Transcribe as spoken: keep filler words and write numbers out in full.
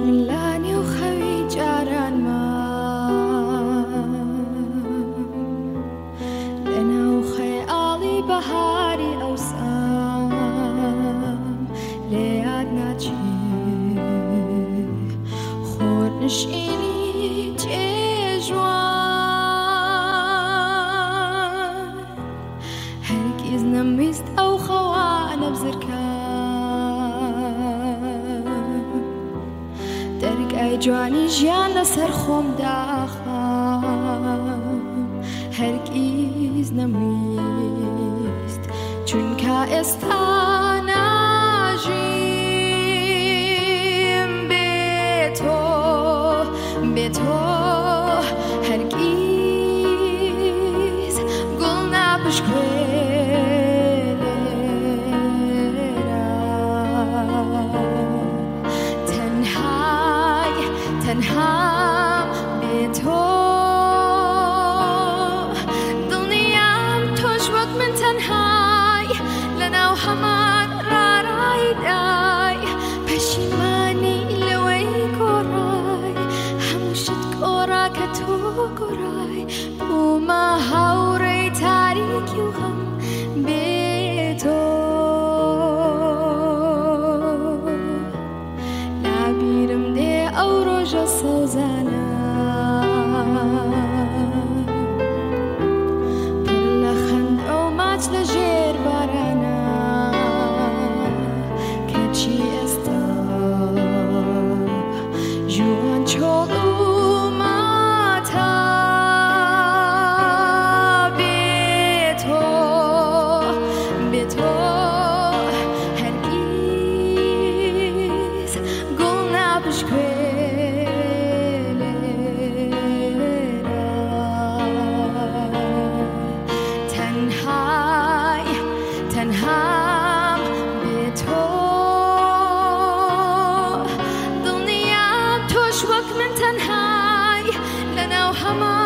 جملانی و خوی جاران ما لنا و خیالی بهاری اوسام لیاد ناچی خور نشینی تجوان هرگز نمیست او خوان بزرکان درگای جوانی جیان لسر خوم داخم هرگز نمیست چون که استاناجیم به تو به تو هرگز گل نبشکویلم تنهای تنها به تو دنیام توش وقت من تنهای لنا و همان را رای دای پشیمانی لوی گرای هموشت گرا که تو گرای بوما هوری تاریکی و غم به تو لابیرم ده او روژا سوزانا پر لخند او ماچ لجیر بارانا که چی استا جوان چولو ماتا به تو به تو هرگز گل نبشکویلم تنهای تنهام به تو دنیام توش وقت من تنهای لنا و همان